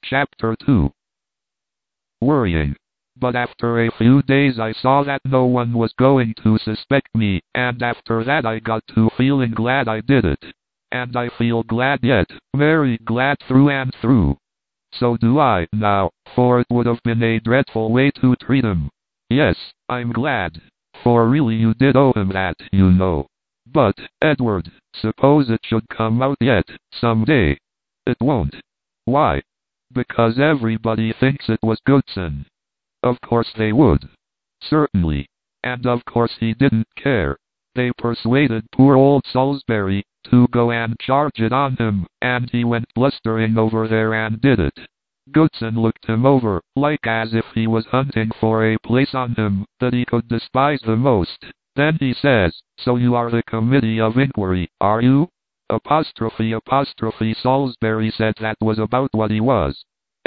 Chapter 2. Worrying. But after a few days I saw that no one was going to suspect me, and after that I got to feeling glad I did it. And I feel glad yet, very glad through and through. So do I, now, for it would have been a dreadful way to treat him. Yes, I'm glad, for really you did owe him that, you know. But, Edward, suppose it should come out yet, some day. It won't. Why? Because everybody thinks it was Goodson. Of course they would. Certainly. And of course he didn't care. They persuaded poor old Salisbury to go and charge it on him, and he went blustering over there and did it. Goodson looked him over, like as if he was hunting for a place on him that he could despise the most. Then he says, "So you are the committee of inquiry, are you?" Apostrophe Salisbury said that was about what he was.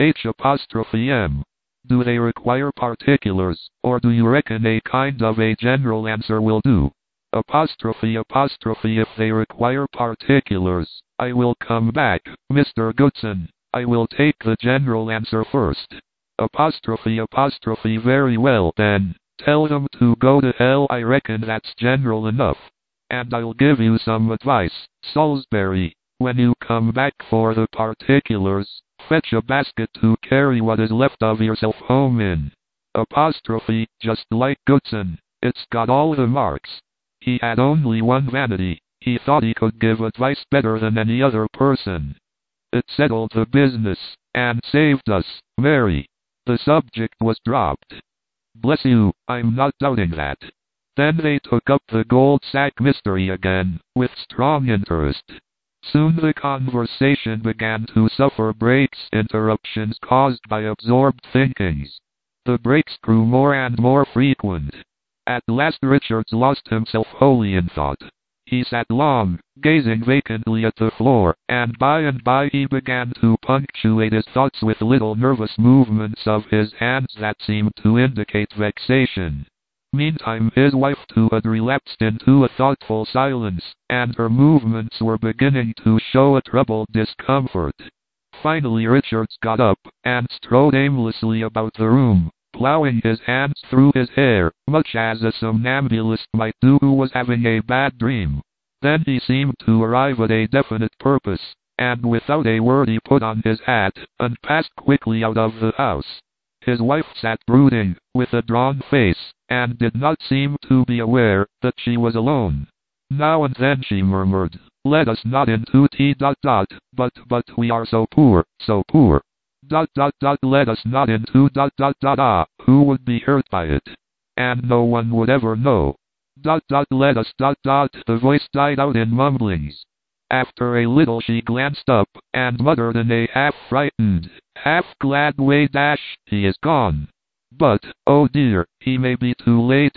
H''M. Do they require particulars, or do you reckon a kind of a general answer will do? Apostrophe if they require particulars, I will come back, Mr. Goodson. I will take the general answer first. Apostrophe very well then, tell them to go to hell. I reckon that's general enough. And I'll give you some advice, Salisbury. When you come back for the particulars, fetch a basket to carry what is left of yourself home in. Apostrophe, just like Goodson, it's got all the marks. He had only one vanity. He thought he could give advice better than any other person. It settled the business, and saved us, Mary. The subject was dropped. Bless you, I'm not doubting that. Then they took up the gold sack mystery again, with strong interest. Soon the conversation began to suffer breaks, interruptions caused by absorbed thinkings. The breaks grew more and more frequent. At last Richards lost himself wholly in thought. He sat long, gazing vacantly at the floor, and by he began to punctuate his thoughts with little nervous movements of his hands that seemed to indicate vexation. Meantime his wife too had relapsed into a thoughtful silence, and her movements were beginning to show a troubled discomfort. Finally Richards got up, and strode aimlessly about the room, plowing his hands through his hair, much as a somnambulist might do who was having a bad dream. Then he seemed to arrive at a definite purpose, and without a word he put on his hat, and passed quickly out of the house. His wife sat brooding, with a drawn face, and did not seem to be aware that she was alone. Now and then she murmured, "Let us not into but we are so poor, so poor. Let us not into who would be hurt by it? And no one would ever know. Let us The voice died out in mumblings. After a little she glanced up, and muttered in a half-frightened, half-glad way, "He is gone. But, oh dear, he may be too late.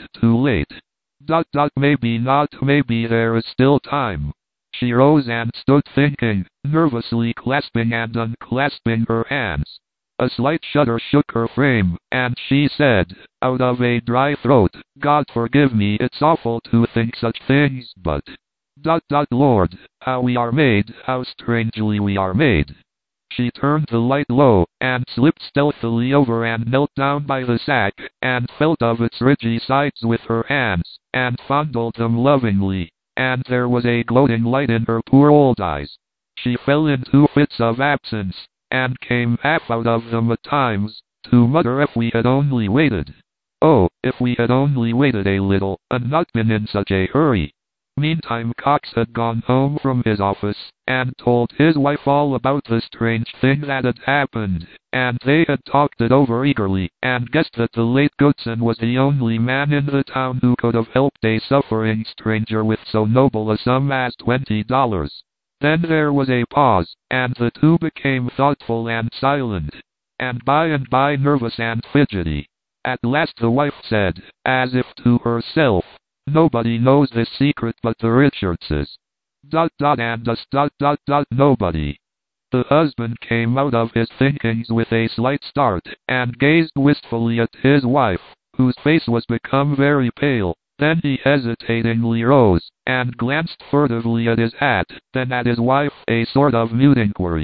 Maybe not, maybe there is still time." She rose and stood thinking, nervously clasping and unclasping her hands. A slight shudder shook her frame, and she said, out of a dry throat, "God forgive me, it's awful to think such things, but... Lord, how we are made, how strangely we are made." She turned the light low, and slipped stealthily over and knelt down by the sack, and felt of its ridgy sides with her hands, and fondled them lovingly, and there was a gloating light in her poor old eyes. She fell into fits of absence, and came half out of them at times, to mutter, "If we had only waited. Oh, if we had only waited a little, and not been in such a hurry." Meantime Cox had gone home from his office, and told his wife all about the strange thing that had happened, and they had talked it over eagerly, and guessed that the late Goodson was the only man in the town who could have helped a suffering stranger with so noble a sum as $20. Then there was a pause, and the two became thoughtful and silent, and by nervous and fidgety. At last the wife said, as if to herself, "Nobody knows this secret but the Richardses. And us. Nobody." The husband came out of his thinkings with a slight start, and gazed wistfully at his wife, whose face was become very pale. Then he hesitatingly rose, and glanced furtively at his hat, then at his wife, a sort of mute inquiry.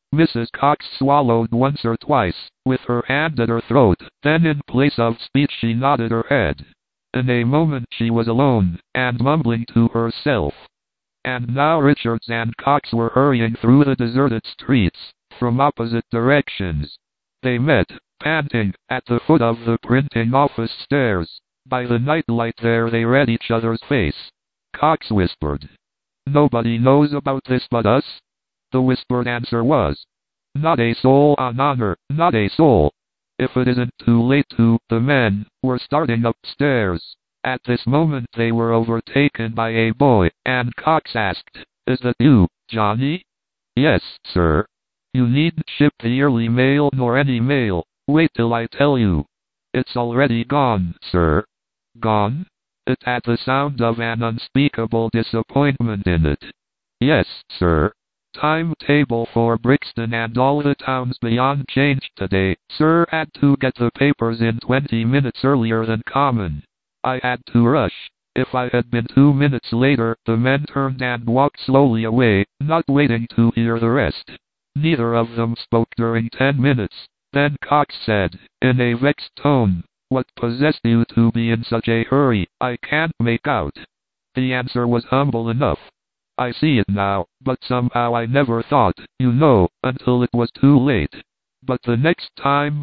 Mrs. Cox swallowed once or twice, with her hand at her throat, then in place of speech she nodded her head. In a moment she was alone, and mumbling to herself. And now Richards and Cox were hurrying through the deserted streets, from opposite directions. They met, panting, at the foot of the printing office stairs. By the nightlight there they read each other's face. Cox whispered, "Nobody knows about this but us?" The whispered answer was, "Not a soul on honor, not a soul." "If it isn't too late to..." The men were starting upstairs. At this moment they were overtaken by a boy, and Cox asked, "Is that you, Johnny?" "Yes, sir." "You needn't ship the yearly mail nor any mail. Wait till I tell you." "It's already gone, sir." "Gone?" It had the sound of an unspeakable disappointment in it. "Yes, sir. Timetable for Brixton and all the towns beyond changed today. Sir had to get the papers in 20 minutes earlier than common. I had to rush. If I had been 2 minutes later..." The men turned and walked slowly away, not waiting to hear the rest. Neither of them spoke during 10 minutes. Then Cox said, in a vexed tone, "What possessed you to be in such a hurry? I can't make out." The answer was humble enough. "I see it now, but somehow I never thought, you know, until it was too late. But the next time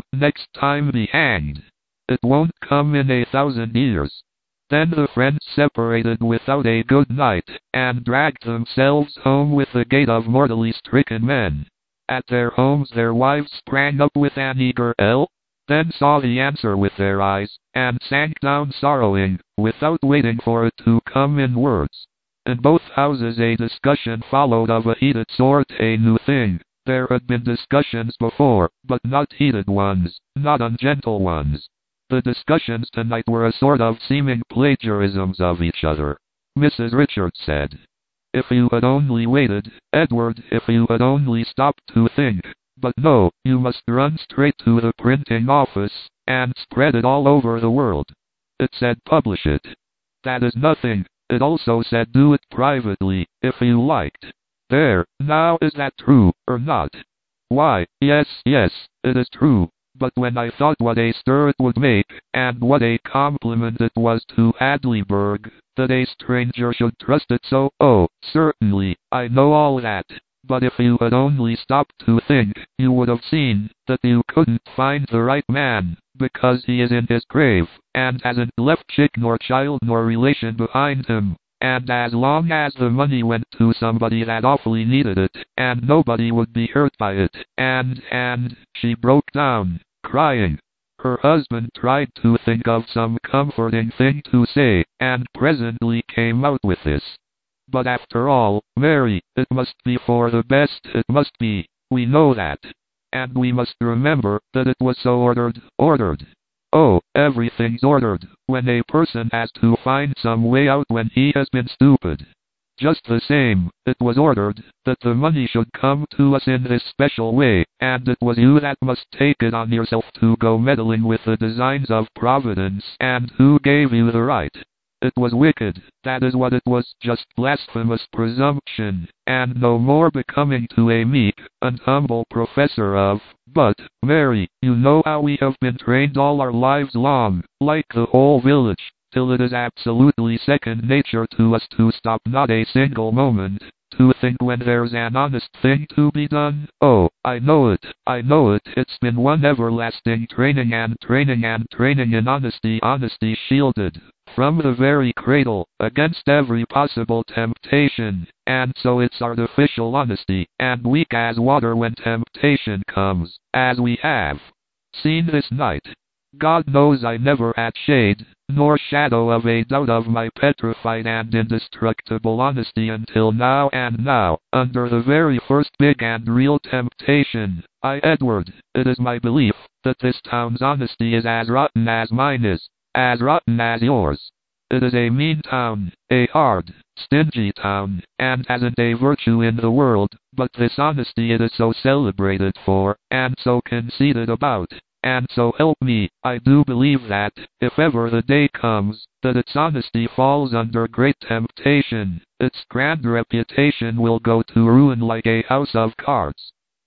be hanged. It won't come in 1,000 years." Then the friends separated without a good night, and dragged themselves home with the gait of mortally stricken men. At their homes their wives sprang up with an eager "L," then saw the answer with their eyes, and sank down sorrowing, without waiting for it to come in words. In both houses a discussion followed of a heated sort, a new thing. There had been discussions before, but not heated ones, not ungentle ones. The discussions tonight were a sort of seeming plagiarisms of each other. Mrs. Richards said, "If you had only waited, Edward, if you had only stopped to think. But no, you must run straight to the printing office, and spread it all over the world. It said publish it. That is nothing. It also said do it privately, if you liked. There, now is that true, or not?" "Why, yes, it is true. But when I thought what a stir it would make, and what a compliment it was to Hadleyburg, that a stranger should trust it so..." "Oh, certainly, I know all that. But if you had only stopped to think, you would have seen that you couldn't find the right man, because he is in his grave, and hasn't left chick nor child nor relation behind him. And as long as the money went to somebody that awfully needed it, and nobody would be hurt by it, and she broke down, crying. Her husband tried to think of some comforting thing to say, and presently came out with this. But after all, Mary, it must be for the best, it must be. We know that. And we must remember that it was so ordered. Oh, everything's ordered, when a person has to find some way out when he has been stupid. Just the same, it was ordered that the money should come to us in this special way, and it was you that must take it on yourself to go meddling with the designs of Providence, and who gave you the right. It was wicked, that is what it was, just blasphemous presumption, and no more becoming to a meek and humble professor of... But, Mary, you know how we have been trained all our lives long, like the whole village, till it is absolutely second nature to us to stop not a single moment, to think when there's an honest thing to be done. Oh, I know it, it's been one everlasting training in honesty shielded from the very cradle, against every possible temptation, and so it's artificial honesty, and weak as water when temptation comes, as we have seen this night. God knows I never had shade, nor shadow of a doubt of my petrified and indestructible honesty until now, and now, under the very first big and real temptation, Edward, it is my belief, that this town's honesty is as rotten as mine is. As rotten as yours. It is a mean town, a hard, stingy town, and hasn't a virtue in the world, but this honesty it is so celebrated for, and so conceited about, and so help me, I do believe that, if ever the day comes, that its honesty falls under great temptation, its grand reputation will go to ruin like a house of cards.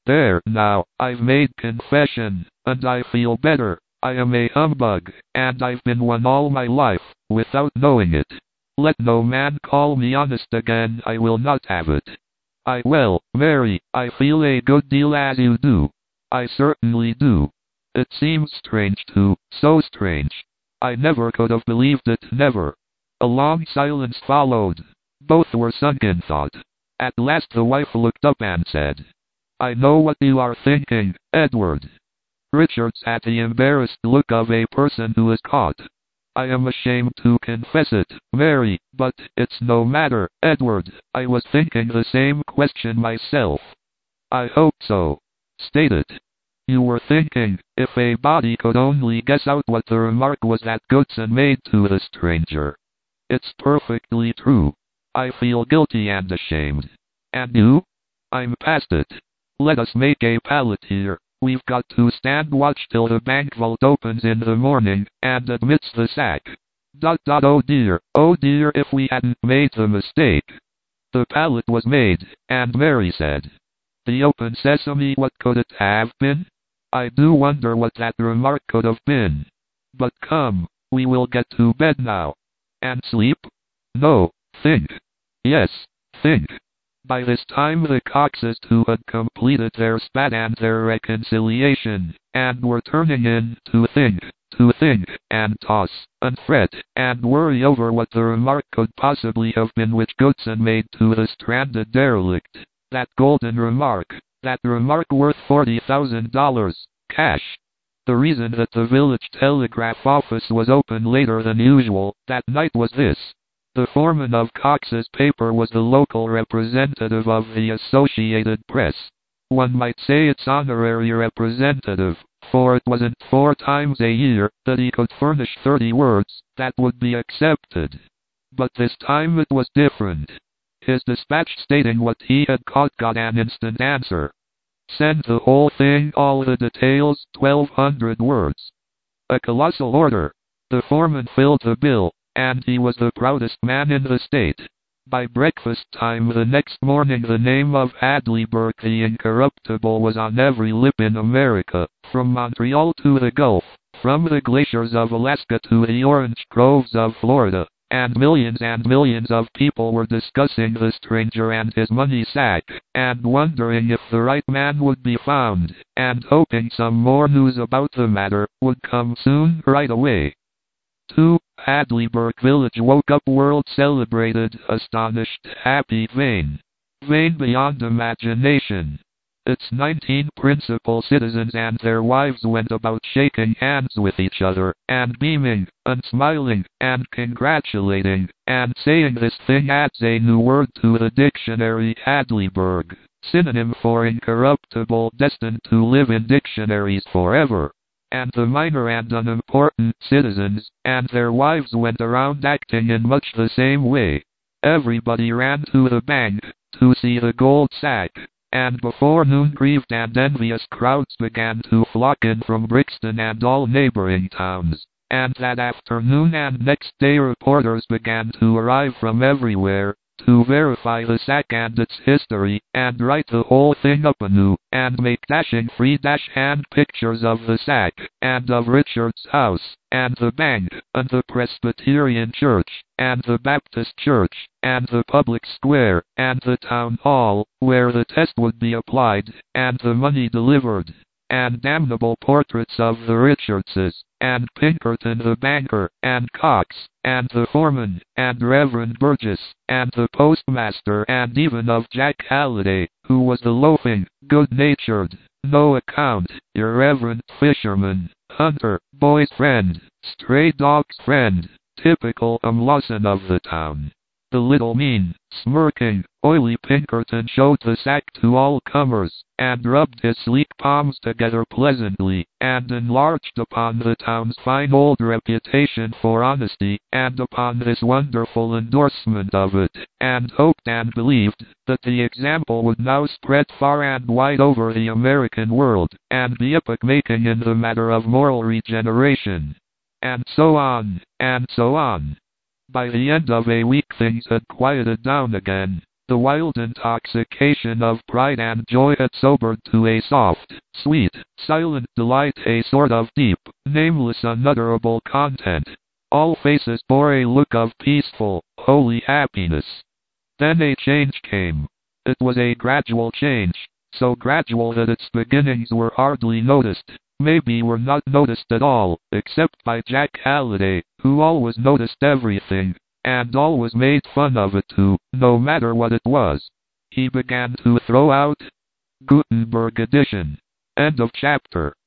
There now, I've made confession, and I feel better. I am a humbug, and I've been one all my life, without knowing it. Let no man call me honest again, I will not have it. Well, Mary, I feel a good deal as you do. I certainly do. It seems strange too, so strange. I never could have believed it, never. A long silence followed. Both were sunk in thought. At last the wife looked up and said, I know what you are thinking, Edward. Richards had the embarrassed look of a person who is caught. I am ashamed to confess it, Mary, but it's no matter, Edward. I was thinking the same question myself. I hope so. State it. You were thinking, if a body could only guess out what the remark was that Goodson made to the stranger. It's perfectly true. I feel guilty and ashamed. And you? I'm past it. Let us make a pallet here. We've got to stand watch till the bank vault opens in the morning, and admits the sack. Oh dear, if we hadn't made the mistake. The pallet was made, and Mary said, the open sesame, what could it have been? I do wonder what that remark could have been. But come, we will get to bed now. And sleep? No, think. Yes, think. By this time the Coxes too had completed their spat and their reconciliation, and were turning in to think, and toss, and fret, and worry over what the remark could possibly have been which Goodson made to the stranded derelict. That golden remark. That remark worth $40,000, cash. The reason that the village telegraph office was open later than usual that night was this. The foreman of Cox's paper was the local representative of the Associated Press. One might say its honorary representative, for it wasn't 4 times a year that he could furnish 30 words that would be accepted. But this time it was different. His dispatch stating what he had caught got an instant answer. Send the whole thing, all the details, 1,200 words. A colossal order. The foreman filled the bill, and he was the proudest man in the state. By breakfast time the next morning the name of Hadleyburg the Incorruptible was on every lip in America, from Montreal to the Gulf, from the glaciers of Alaska to the orange groves of Florida. And millions of people were discussing the stranger and his money sack, and wondering if the right man would be found, and hoping some more news about the matter would come soon, right away. 2. Hadleyburg Village woke up world celebrated, astonished, happy, vain. Vain beyond imagination. Its 19 principal citizens and their wives went about shaking hands with each other, and beaming, and smiling, and congratulating, and saying this thing adds a new word to the dictionary, Hadleyburg, synonym for incorruptible, destined to live in dictionaries forever. And the minor and unimportant citizens, and their wives went around acting in much the same way. Everybody ran to the bank, to see the gold sack. And before noon grieved and envious crowds began to flock in from Brixton and all neighboring towns. And that afternoon and next day reporters began to arrive from everywhere, to verify the sack and its history, and write the whole thing up anew, and make dashing free-hand pictures of the sack, and of Richard's house, and the bank, and the Presbyterian church, and the Baptist church, and the public square, and the town hall, where the test would be applied, and the money delivered. And damnable portraits of the Richardses, and Pinkerton the banker, and Cox, and the foreman, and Reverend Burgess, and the postmaster, and even of Jack Halliday, who was the loafing, good-natured, no-account, irreverent fisherman, hunter, boy's friend, stray dog's friend, typical Lawson of the town. The little mean, smirking, oily Pinkerton showed the sack to all comers, and rubbed his sleek palms together pleasantly, and enlarged upon the town's fine old reputation for honesty, and upon this wonderful endorsement of it, and hoped and believed that the example would now spread far and wide over the American world, and be epoch-making in the matter of moral regeneration. And so on, and so on. By the end of a week things had quieted down again. The wild intoxication of pride and joy had sobered to a soft, sweet, silent delight, a sort of deep, nameless, unutterable content. All faces bore a look of peaceful, holy happiness. Then a change came. It was a gradual change, so gradual that its beginnings were hardly noticed, maybe were not noticed at all, except by Jack Halliday, who always noticed everything, and always made fun of it too, no matter what it was. He began to throw out Gutenberg edition. End of chapter.